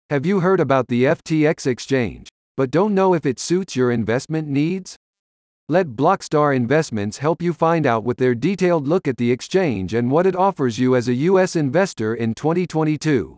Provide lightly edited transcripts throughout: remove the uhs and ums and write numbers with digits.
Have you heard about the FTX exchange, but don't know if it suits your investment needs? Let Blockstar Investments help you find out with their detailed look at the exchange and what it offers you as a U.S. investor in 2022.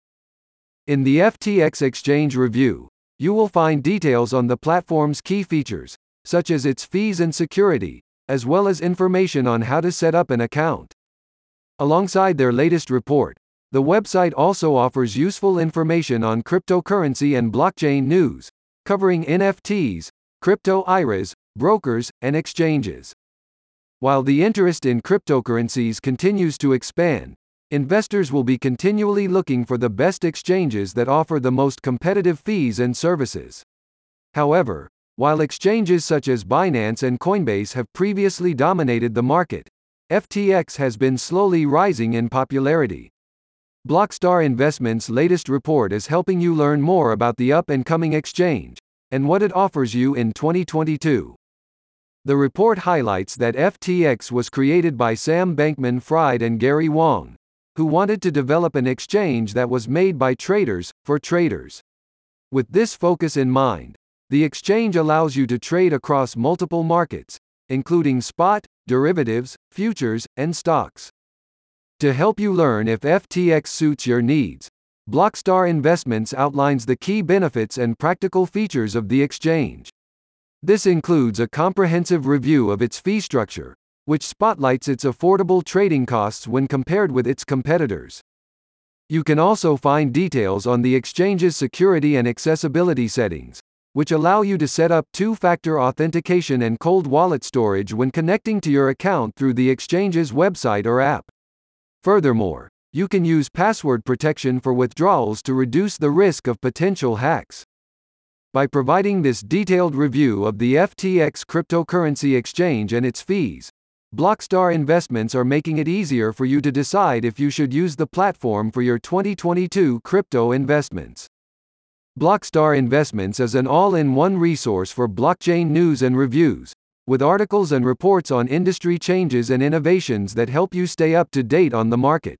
In the FTX Exchange Review, you will find details on the platform's key features, such as its fees and security, as well as information on how to set up an account. Alongside their latest report, the website also offers useful information on cryptocurrency and blockchain news, covering NFTs, crypto IRAs, brokers, and exchanges. While the interest in cryptocurrencies continues to expand, investors will be continually looking for the best exchanges that offer the most competitive fees and services. However, while exchanges such as Binance and Coinbase have previously dominated the market, FTX has been slowly rising in popularity. Blockstar Investments' latest report is helping you learn more about the up-and-coming exchange, and what it offers you in 2022. The report highlights that FTX was created by Sam Bankman-Fried and Gary Wang, who wanted to develop an exchange that was made by traders, for traders. With this focus in mind, the exchange allows you to trade across multiple markets, including spot, derivatives, futures, and stocks. To help you learn if FTX suits your needs, Blockstar Investments outlines the key benefits and practical features of the exchange. This includes a comprehensive review of its fee structure, which spotlights its affordable trading costs when compared with its competitors. You can also find details on the exchange's security and accessibility settings, which allow you to set up two-factor authentication and cold wallet storage when connecting to your account through the exchange's website or app. Furthermore, you can use password protection for withdrawals to reduce the risk of potential hacks. By providing this detailed review of the FTX cryptocurrency exchange and its fees, Blockstar Investments are making it easier for you to decide if you should use the platform for your 2022 crypto investments. Blockstar Investments is an all-in-one resource for blockchain news and reviews, with articles and reports on industry changes and innovations that help you stay up to date on the market.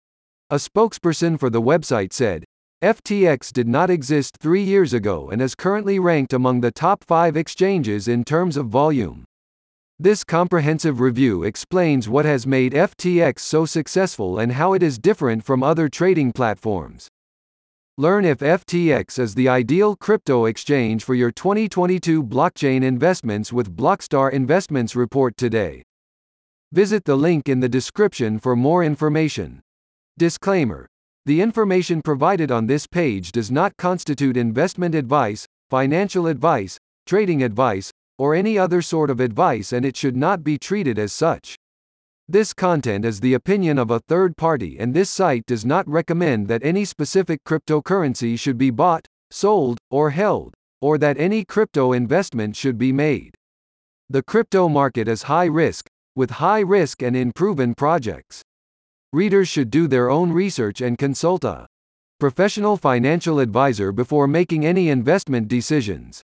A spokesperson for the website said, FTX did not exist 3 years ago and is currently ranked among the top 5 exchanges in terms of volume. This comprehensive review explains what has made FTX so successful and how it is different from other trading platforms. Learn if FTX is the ideal crypto exchange for your 2022 blockchain investments with Blockstar Investments report today. Visit the link in the description for more information. Disclaimer: the information provided on this page does not constitute investment advice, financial advice, trading advice, or any other sort of advice, and it should not be treated as such. This content is the opinion of a third party, and this site does not recommend that any specific cryptocurrency should be bought, sold, or held, or that any crypto investment should be made. The crypto market is high risk, with high risk and unproven projects. Readers should do their own research and consult a professional financial advisor before making any investment decisions.